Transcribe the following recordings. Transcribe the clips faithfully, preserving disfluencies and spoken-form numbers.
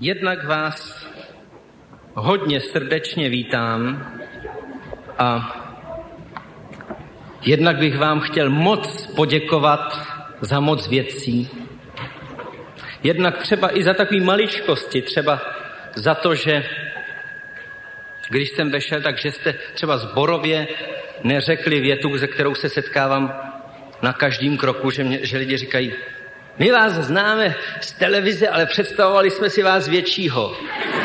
Jednak vás hodně srdečně vítám a jednak bych vám chtěl moc poděkovat za moc věcí. Jednak třeba i za takové maličkosti, třeba za to, že když jsem vešel, takže jste třeba zborově neřekli větu, se kterou se setkávám na každém kroku, že, mě, že lidi říkají, my vás známe z televize, ale představovali jsme si vás většího.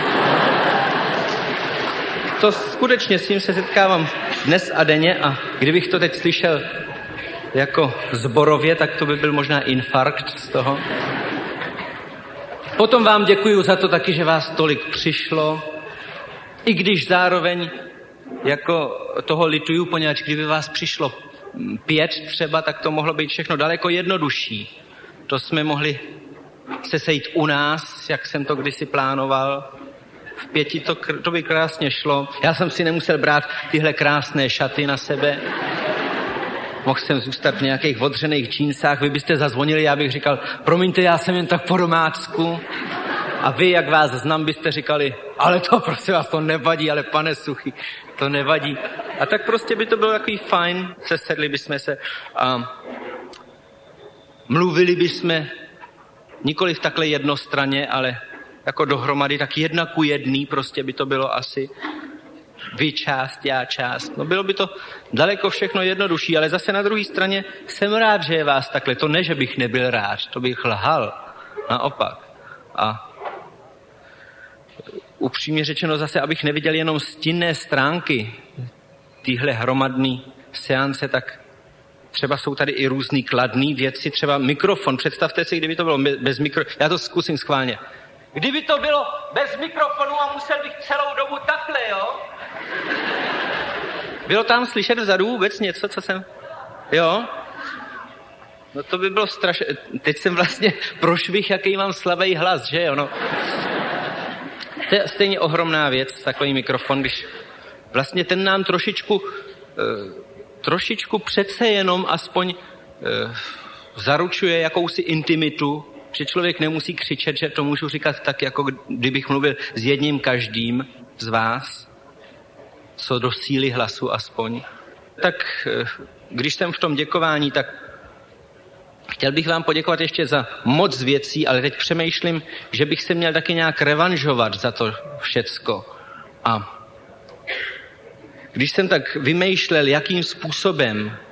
To skutečně s tím se setkávám dnes a denně a kdybych to teď slyšel jako zborově, tak to by byl možná infarkt z toho. Potom vám děkuju za to taky, že vás tolik přišlo, i když zároveň jako toho lituju, poněvadž kdyby vás přišlo pět třeba, tak to mohlo být všechno daleko jednodušší. To jsme mohli se sejít u nás, jak jsem to kdysi plánoval. V pěti to, to by krásně šlo. Já jsem si nemusel brát tyhle krásné šaty na sebe. Mohl jsem zůstat v nějakých odřených džínsách. Vy byste zazvonili, já bych říkal, promiňte, já jsem jen tak po domácku. A vy, jak vás znám, byste říkali, ale to prosím vás, to nevadí, ale pane Suchý, to nevadí. A tak prostě by to bylo takový fajn, sesedli bychom se a mluvili bychom nikoliv takhle jednostranně, ale jako dohromady, tak jedna ku jedný prostě by to bylo asi. Vy část, já část. No bylo by to daleko všechno jednodušší, ale zase na druhé straně jsem rád, že je vás takhle. To ne, že bych nebyl rád, to bych lhal. Naopak. A upřímně řečeno zase, abych neviděl jenom stinné stránky téhle hromadné seance, tak třeba jsou tady i různý kladný věci, třeba mikrofon. Představte si, kdyby to bylo bez mikrofonu. Já to zkusím schválně. Kdyby to bylo bez mikrofonu a musel bych celou dobu takhle, jo? Bylo tam slyšet vzadu vůbec něco, co jsem... Jo? No to by bylo strašně... Teď jsem vlastně prošvih, jaký mám slabý hlas, že jo? No. To je stejně ohromná věc, takový mikrofon, když vlastně ten nám trošičku, trošičku přece jenom aspoň zaručuje jakousi intimitu, že člověk nemusí křičet, že to můžu říkat tak, jako kdybych mluvil s jedním každým z vás, co do síly hlasu aspoň. Tak když jsem v tom děkování, tak chtěl bych vám poděkovat ještě za moc věcí, ale teď přemýšlím, že bych se měl taky nějak revanžovat za to všecko. A když jsem tak vymýšlel, jakým způsobem